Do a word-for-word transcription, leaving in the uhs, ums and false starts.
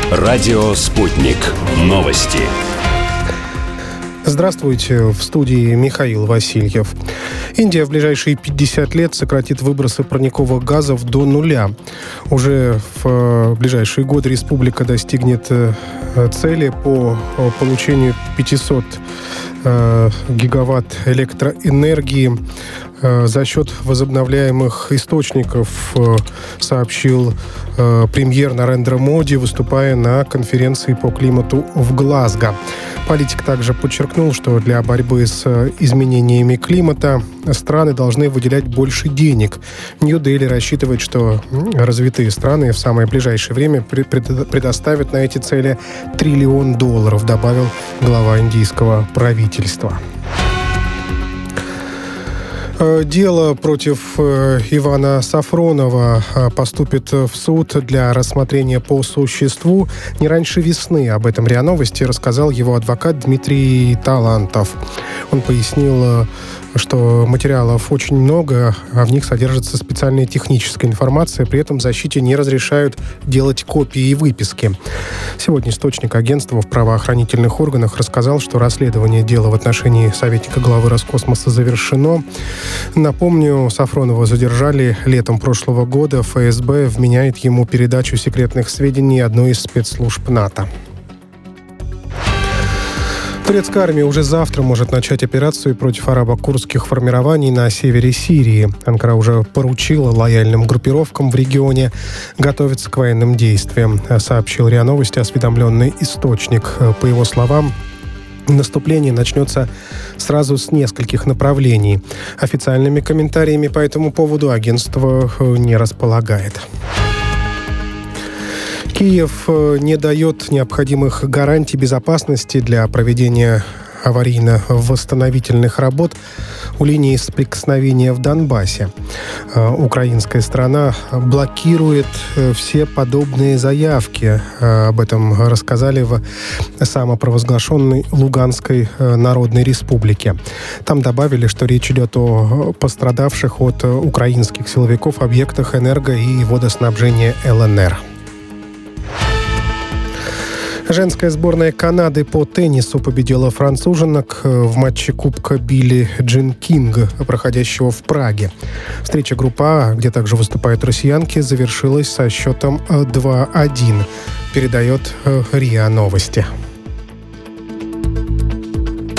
Радио «Спутник». Новости. Здравствуйте, в студии Михаил Васильев. Индия в ближайшие пятьдесят лет сократит выбросы парниковых газов до нуля. Уже в ближайшие годы республика достигнет цели по получению пятьсот гигаватт электроэнергии за счет возобновляемых источников, сообщил премьер Нарендра Моди, выступая на конференции по климату в Глазго. Политик также подчеркнул, что для борьбы с изменениями климата страны должны выделять больше денег. Нью-Дели рассчитывает, что развитые страны в самое ближайшее время предоставят на эти цели триллион долларов, добавил глава индийского правительства. Дело против Ивана Сафронова поступит в суд для рассмотрения по существу не раньше весны. Об этом РИА Новости рассказал его адвокат Дмитрий Талантов. Он пояснил, что материалов очень много, а в них содержится специальная техническая информация. При этом защите не разрешают делать копии и выписки. Сегодня источник агентства в правоохранительных органах рассказал, что расследование дела в отношении советника главы Роскосмоса завершено. Напомню, Сафронова задержали летом прошлого года. эф эс бэ вменяет ему передачу секретных сведений одной из спецслужб НАТО. Турецкая армия уже завтра может начать операцию против арабо-курдских формирований на севере Сирии. Анкара уже поручила лояльным группировкам в регионе готовиться к военным действиям, сообщил РИА Новости осведомленный источник. По его словам, наступление начнется сразу с нескольких направлений. Официальными комментариями по этому поводу агентство не располагает. Киев не дает необходимых гарантий безопасности для проведения аварийно-восстановительных работ у линии соприкосновения в Донбассе. Украинская сторона блокирует все подобные заявки. Об этом рассказали в самопровозглашенной Луганской Народной Республике. Там добавили, что речь идет о пострадавших от украинских силовиков объектах энерго- и водоснабжения эл эн эр. Женская сборная Канады по теннису победила француженок в матче Кубка Билли Джин Кинг, проходящего в Праге. Встреча группы А, где также выступают россиянки, завершилась со счетом два один. Передает РИА Новости.